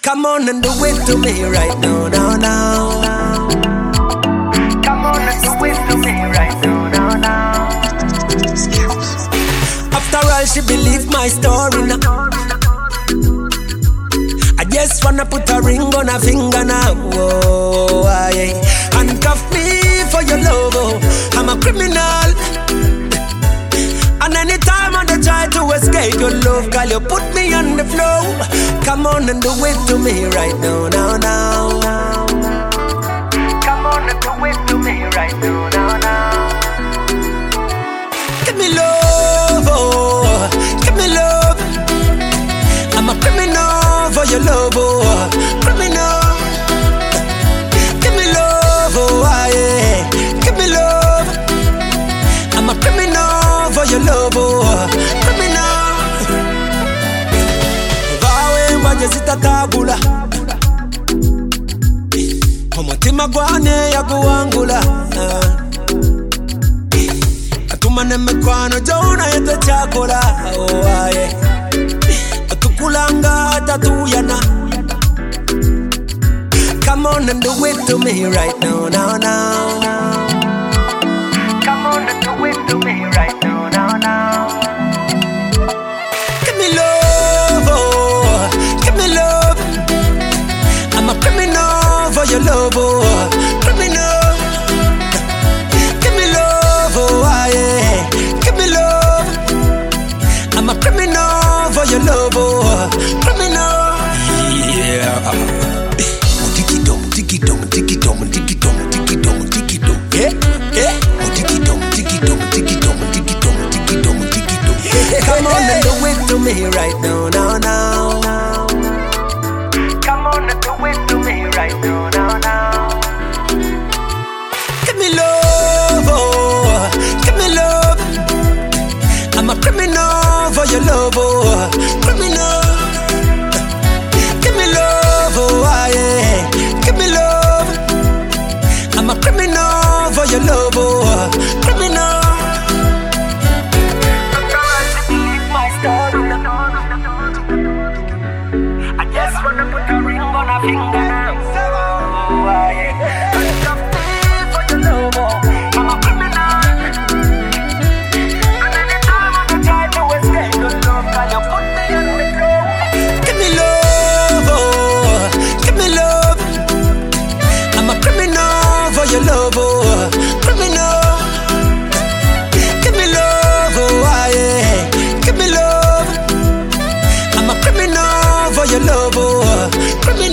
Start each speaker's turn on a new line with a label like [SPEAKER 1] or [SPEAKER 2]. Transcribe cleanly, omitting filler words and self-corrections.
[SPEAKER 1] Come on and do it to me right now, now, now.
[SPEAKER 2] Come on and do it to me right now, now, now.
[SPEAKER 1] After all, she believed my story now. I just wanna put a ring on her finger now. Oh, aye. Handcuff me for your love, oh. I'm a criminal. And anytime I try to escape your love, girl, you put me on the floor. Come on and do it to me right now, now, now.
[SPEAKER 2] Come on and do it to me right now, now, now.
[SPEAKER 1] Give me love, oh, give me love. I'm a criminal for your love, oh, criminal. Give me love, oh, yeah. Give me love. I'm a criminal for your love, oh, criminal. Vawe wajezita tabula. Omutima gwane yaguwangula. Atumane mekwano jona yete chakola. Oh, yeah. Atukulanga tatuyana. Come on and do it to me right now, now, now.
[SPEAKER 2] Come on and do it to me right now, now, now.
[SPEAKER 1] Give me love, oh, give me love. I'm a criminal for your love, oh, criminal. Give me love, oh, yeah. Give me love. I'm a criminal for your love, oh, criminal. Yeah. Tiki dong, tiki dong, tiki dong, tiki dong, tiki dong, tiki dong. Yeah, yeah. Tiki dong, tiki dong, tiki dong, tiki dong, tiki dong, tiki dong. Come on and do it to me right now, now, now.
[SPEAKER 2] Come on and do it to me right now, now, now.
[SPEAKER 1] Give me love, oh, give me love. I'm a criminal for your love, oh, criminal. Give me love, oh, yeah. Give me love. I'm a criminal for your love, oh, criminal.
[SPEAKER 2] I just wanna put a ring on her finger now. Oh, yeah. Handcuff me for your love, oh. I'm a criminal. And anytime I try to escape your love, girl, you put me on the floor.
[SPEAKER 1] Give me love, oh, give me love. I'm a criminal for your love, oh, criminal. Give me love, oh, yeah. Give me love. I'm a criminal for your love, oh, criminal.